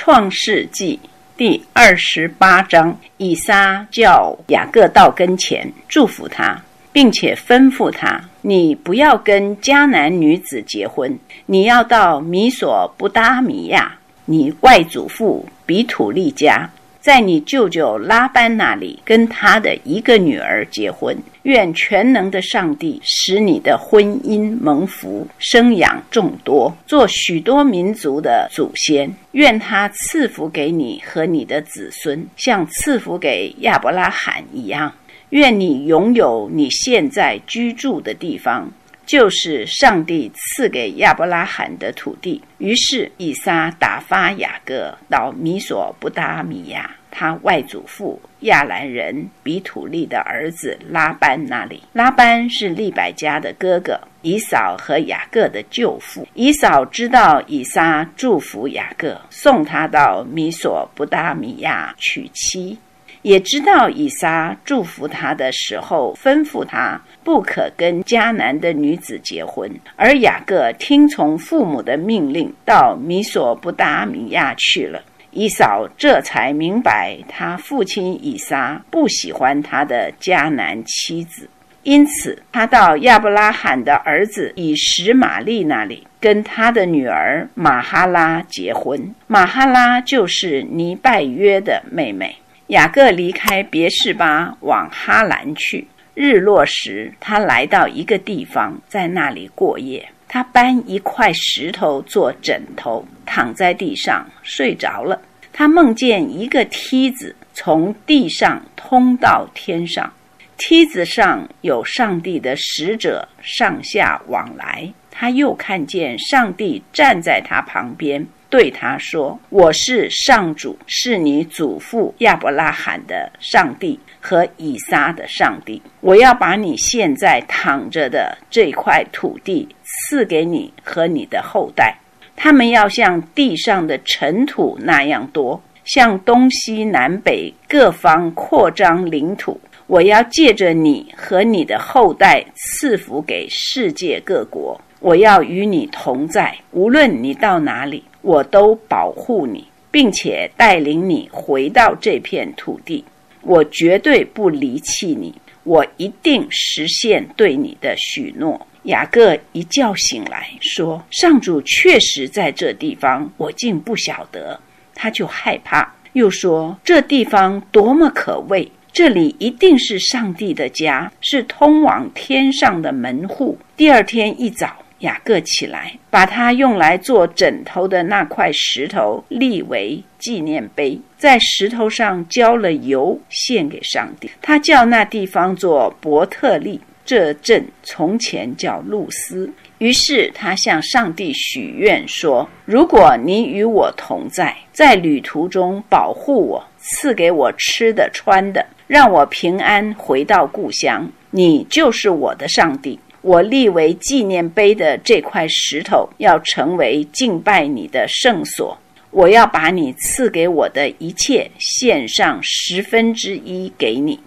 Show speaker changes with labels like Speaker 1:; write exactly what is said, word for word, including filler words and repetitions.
Speaker 1: 创世纪第二十八章，以撒叫雅各到跟前，祝福他，并且吩咐他，你不要跟迦南女子结婚，你要到米索不达米亚，你外祖父比土利家，在你舅舅拉班那里跟他的一个女儿结婚。愿全能的上帝使你的婚姻蒙福，生养众多，做许多民族的祖先。愿他赐福给你和你的子孙，像赐福给亚伯拉罕一样。愿你拥有你现在居住的地方，就是上帝赐给亚伯拉罕的土地。于是以撒打发雅各到米索不达米亚，他外祖父亚兰人比土利的儿子拉班那里。拉班是利百加的哥哥，以扫和雅各的舅父。以扫知道以撒祝福雅各，送他到米索不达米亚娶妻，也知道以撒祝福他的时候吩咐他不可跟迦南的女子结婚，而雅各听从父母的命令，到米索不达米亚去了。以扫这才明白他父亲以撒不喜欢他的迦南妻子，因此他到亚伯拉罕的儿子以实玛利那里，跟他的女儿玛哈拉结婚。玛哈拉就是尼拜约的妹妹。雅各离开别是巴往哈兰去，日落时他来到一个地方，在那里过夜。他搬一块石头做枕头，躺在地上睡着了。他梦见一个梯子从地上通到天上，梯子上有上帝的使者上下往来。他又看见上帝站在他旁边，对他说，我是上主，是你祖父亚伯拉罕的上帝和以撒的上帝。我要把你现在躺着的这块土地赐给你和你的后代，他们要像地上的尘土那样多，向东西南北各方扩张领土。我要借着你和你的后代赐福给世界各国。我要与你同在，无论你到哪里，我都保护你，并且带领你回到这片土地。我绝对不离弃你，我一定实现对你的许诺。雅各一觉醒来说，上主确实在这地方，我竟不晓得。他就害怕，又说，这地方多么可畏，这里一定是上帝的家，是通往天上的门户。第二天一早，雅各起来，把他用来做枕头的那块石头立为纪念碑，在石头上浇了油，献给上帝。他叫那地方做伯特利，这镇从前叫路斯。于是他向上帝许愿说，如果你与我同在，在旅途中保护我，赐给我吃的穿的，让我平安回到故乡，你就是我的上帝。我立为纪念碑的这块石头要成为敬拜你的圣所。我要把你赐给我的一切献上十分之一给你。